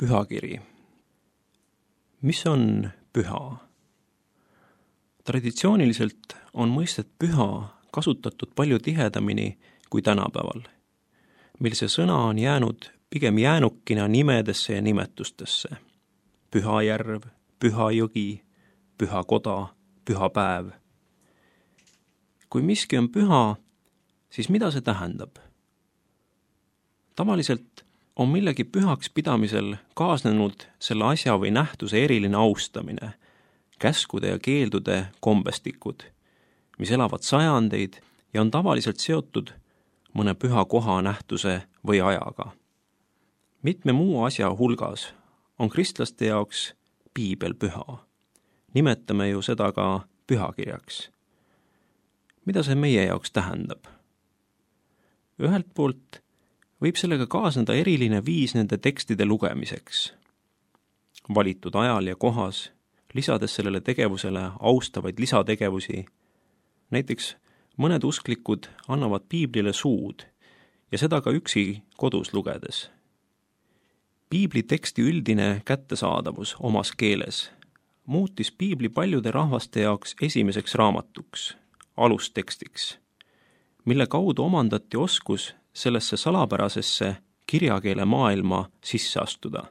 Pühakiri. Mis on püha? Traditsiooniliselt on mõistet püha kasutatud palju tihedamini kui tänapäeval, mil see sõna on jäänud pigem jäänukina nimedesse ja nimetustesse. Püha järv, püha jõgi, püha koda, püha päev. Kui miski on püha, siis mida see tähendab? Tavaliselt on millegi pühaks pidamisel kaasnenud selle asja või nähtuse eriline austamine, käskude ja keeldude kombestikud, mis elavad sajandeid ja on tavaliselt seotud mõne püha koha, nähtuse või ajaga. Mitme muu asja hulgas on kristlaste jaoks piibel püha. Nimetame ju seda ka pühakirjaks. Mida see meie jaoks tähendab? Ühelt poolt võib sellega kaasneda eriline viis nende tekstide lugemiseks. Valitud ajal ja kohas, lisades sellele tegevusele austavaid lisategevusi. Näiteks mõned usklikud annavad piiblile suud ja seda ka üksi kodus lugedes. Piibli teksti üldine kättesaadavus omas keeles muutis piibli paljude rahvaste jaoks esimeseks raamatuks, alustekstiks, mille kaudu omandati oskus sellesse salapärasesse kirjakeele maailma sisse astuda.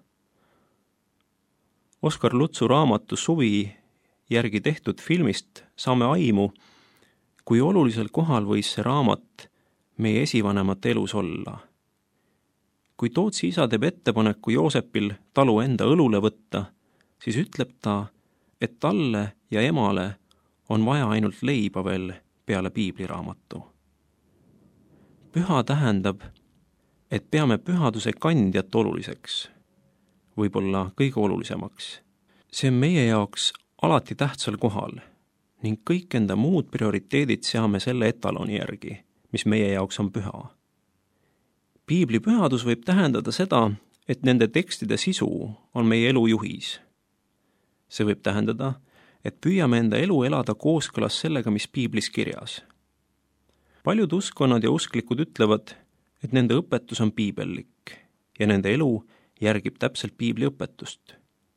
Oskar Lutsu raamatu Suvi järgi tehtud filmist saame aimu, kui olulisel kohal võis see raamat meie esivanemate elus olla. Kui Tootsi isa teeb ettepaneku Joosepil talu enda õlule võtta, siis ütleb ta, et talle ja emale on vaja ainult leiba veel peale piibliraamatu. Püha tähendab, et peame pühaduse kandjat oluliseks, võib-olla kõige olulisemaks. See on meie jaoks alati tähtsal kohal ning kõik enda muud prioriteedid seame selle etaloni järgi, mis meie jaoks on püha. Piibli pühadus võib tähendada seda, et nende tekstide sisu on meie elu juhis. See võib tähendada, et püüame enda elu elada kooskõlas sellega, mis piiblis kirjas. Paljud uskonnad ja usklikud ütlevad, et nende õpetus on piibellik ja nende elu järgib täpselt piibli õpetust.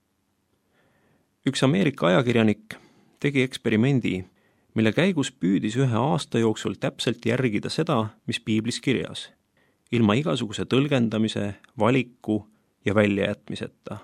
Üks Ameerika ajakirjanik tegi eksperimendi, mille käigus püüdis 1 aasta jooksul täpselt järgida seda, mis piiblis kirjas, ilma igasuguse tõlgendamise, valiku ja väljajätmiseta.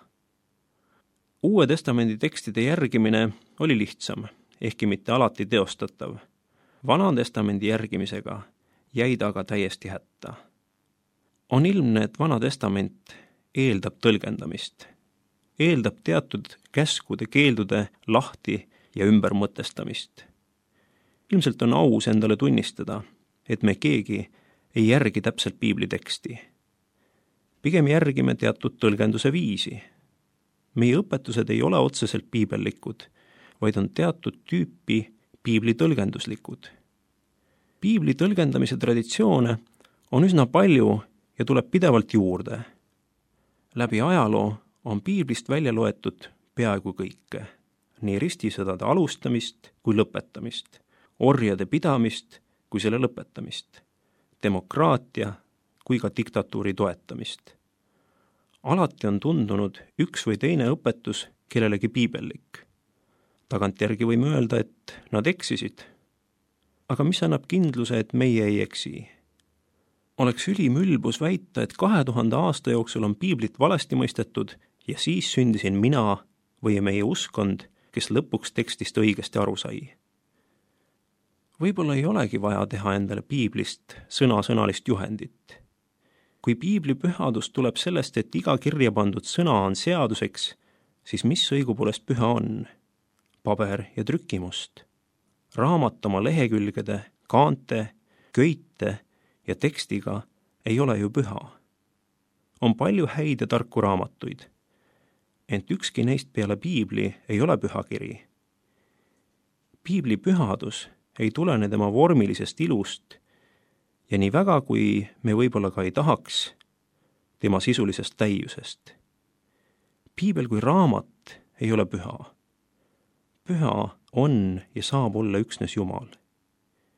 Uue testamendi tekstide järgimine oli lihtsam, ehkki mitte alati teostatav. Vana testamendi järgimisega jäi ta aga täiesti hätta. On ilmne, et Vana testament eeldab tõlgendamist, eeldab teatud käskude, keeldude lahti ja ümbermõtestamist. Ilmselt on aus endale tunnistada, et me keegi ei järgi täpselt piibli teksti. Pigem järgime teatud tõlgenduse viisi. Meie õpetused ei ole otseselt piibellikud, vaid on teatud tüüpi piibli tõlgenduslikud. Piibli tõlgendamise traditsioone on üsna palju ja tuleb pidevalt juurde. Läbi ajaloo on piiblist välja loetud peaaegu kõike, nii ristisõdade alustamist kui lõpetamist, orjade pidamist kui selle lõpetamist, demokraatia kui ka diktatuuri toetamist. Alati on tundunud üks või teine õpetus kellelegi piibellik. Tagantjärgi võime öelda, et nad eksisid. Aga mis annab kindluse, et meie ei eksi? Oleks ülim ülbus väita, et 2000 aasta jooksul on piiblit valesti mõistetud ja siis sündisin mina või meie uskond, kes lõpuks tekstist õigesti aru sai. Võib-olla ei olegi vaja teha endale piiblist sõnasõnalist juhendit. Kui piibli pühadus tuleb sellest, et iga kirja pandud sõna on seaduseks, siis mis õigupoolest püha on? Paber ja trükimust. Raamat oma lehekülgede, kaante, köite ja tekstiga ei ole ju püha. On palju häid ja tarku raamatuid, ent ükski neist peale piibli ei ole pühakiri. Piibli pühadus ei tulene tema vormilisest ilust ja nii väga, kui me võib-olla ka ei tahaks, tema sisulisest täiusest. Piibel kui raamat ei ole püha. Püha on ja saab olla üksnes Jumal.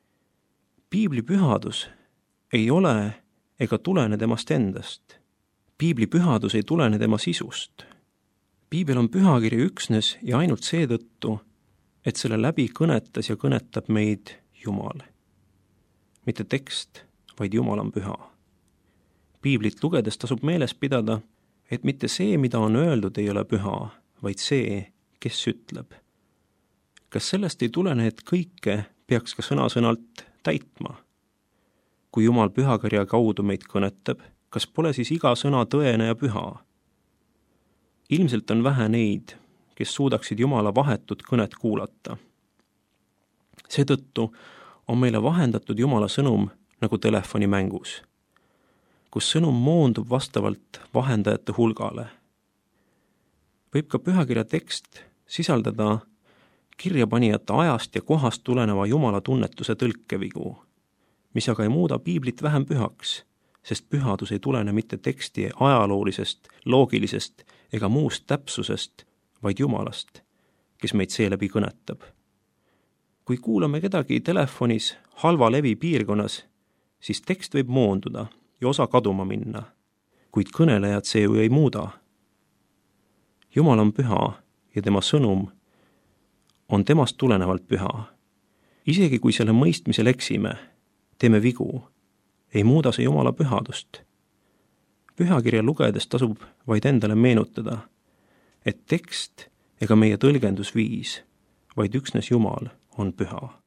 Piibli pühadus ei ole ega tulene temast endast. Piibli pühadus ei tulene tema sisust. Piibel on pühakiri üksnes ja ainult seetõttu, et selle läbi kõnetas ja kõnetab meid Jumal. Mitte tekst, vaid Jumal on püha. Piiblit lugedes tasub meeles pidada, et mitte see, mida on öeldud, ei ole püha, vaid see, kes ütleb. Kas sellest ei tulene, et kõike peaks ka sõna-sõnalt täitma? Kui Jumal pühakirja kaudu meid kõnetab, kas pole siis iga sõna tõene ja püha? Ilmselt on vähe neid, kes suudaksid Jumala vahetut kõnet kuulata. Seetõttu on meile vahendatud Jumala sõnum nagu telefonimängus, kus sõnum moondub vastavalt vahendajate hulgale. Võib ka pühakirja tekst sisaldada kirjapanijate ajast ja kohast tuleneva Jumala tunnetuse tõlkevigu, mis aga ei muuda Piiblit vähem pühaks, sest pühadus ei tulene mitte teksti ajaloolisest, loogilisest ega muust täpsusest, vaid Jumalast, kes meid seeläbi kõnetab. Kui kuulame kedagi telefonis halva levi piirkonnas, siis tekst võib moonduda ja osa kaduma minna, kuid kõnelejad see ju ei muuda. Jumal on püha ja tema sõnum on temast tulenevalt püha. Isegi kui selle mõistmisel eksime, teeme vigu, ei muuda see Jumala pühadust. Pühakirja lugedes tasub vaid endale meenutada, et tekst ega meie tõlgendusviis, vaid üksnes Jumal on püha.